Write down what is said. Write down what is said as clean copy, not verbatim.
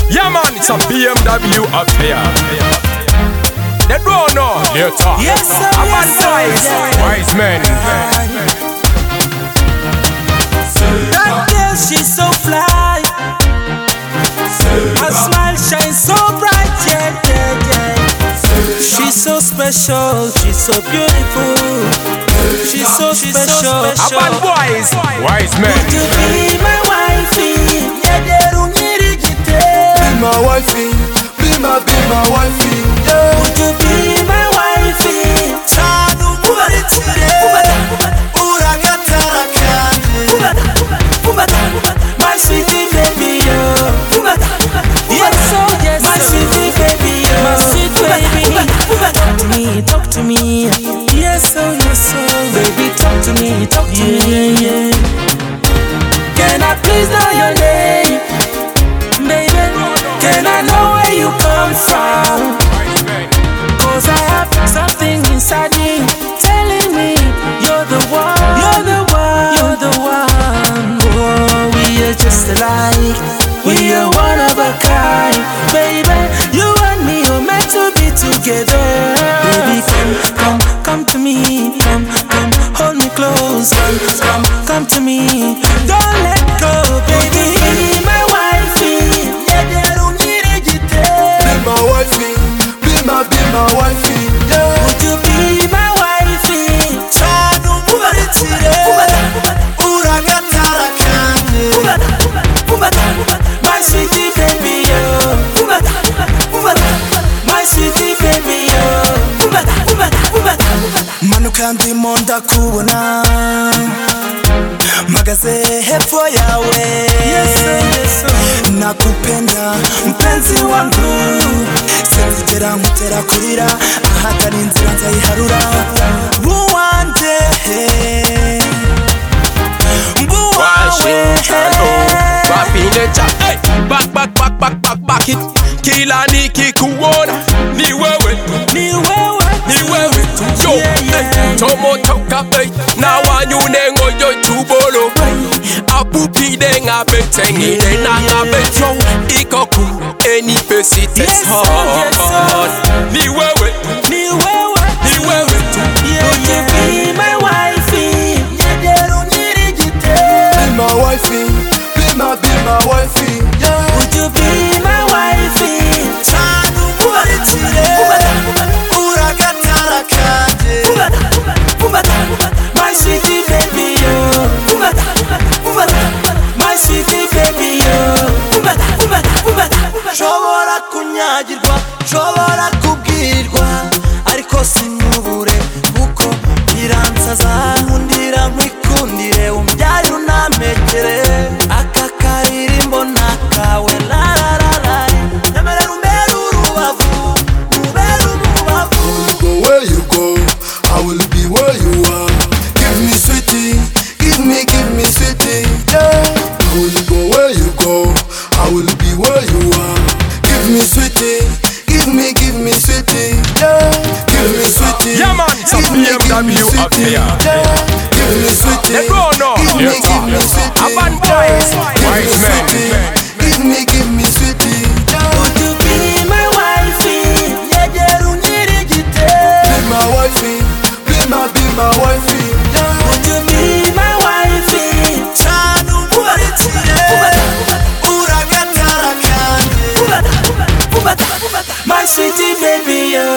Yeah man, it's a BMW affair. They don't know later. Yes sir, I'm advice, wise men. That girl, she's so fly. Her smile shines so bright, yeah, yeah, yeah. She's so special, she's so beautiful. She's so special. I'm wise, wise men. Would you be my wifey? Be my wifey, be my wifey, yeah. Would you be my wifey? Chanu mubaritire, uragatara kanje. My sweetie baby, yo. Yes, so yes, my sweetie baby, yo. My sweet baby. Talk to me. Yes, so yes, so baby, talk to me, yeah, yeah. Can I please know your name, baby? Can I know where you come from? 'Cause I have something inside me telling me you're the one, you're the one, you're the one. Oh, we are just alike, we are one of a kind, baby. You and me are meant to be together. Baby, come to me, come, hold me close, come to me, don't let go, baby. Be my wifey, Be my wifey, be my wifey, yeah. would you be my wifey? Chanu mubaritire, uragatara kanje. My sweetie baby, yo. My sweetie baby, yo. Manuka ndimo ndakubona, magaze hepfo yawe. Yes, sir. Nakupenda mpenzi wangu, sinzigera nkutera kurira, ahatari inzira nzayiharura. Buwanje, Back it. Kila nikikuona ni wewe, yo, tomo toka bay. Na wanyune ngoyo tubolo. Apupide ngabe tengine na ngabe yo. Ikoku eni pesite hard. Ni wewe. Would you be my wifey? be my wifey, be my wifey, yeah. Would you be my wifey? Chanu mubaritire, uragatara kanje. My sweetie baby, yo. My sweetie baby, yo. Nshobora kunyagirwa, nshobora kubwirwa, ariko sinyubure kuko biransaza. Nkundira nkwikundire, umbyare unampekere, aka karirimbo nakawe la la la la. Nyemerera umbere urubavu, umbere umubavu. Go where you go, I will be where you are. Give me sweetie, give me sweetie, yeah. I will go where you go, I will be where you are. Give me sweetie, give me sweetie, yeah. Give me sweetie, Yeah man, it's a BMW affair. yeah. Give me sweetie, They don't know later. sweetie, I'm wise, wise men. give me sweetie, yeah. Would you be my wifey? Be my wifey, be my wifey, yeah. Would you be my wifey? Chanu mubaritire, uragatara kanje. My sweetie baby, yo.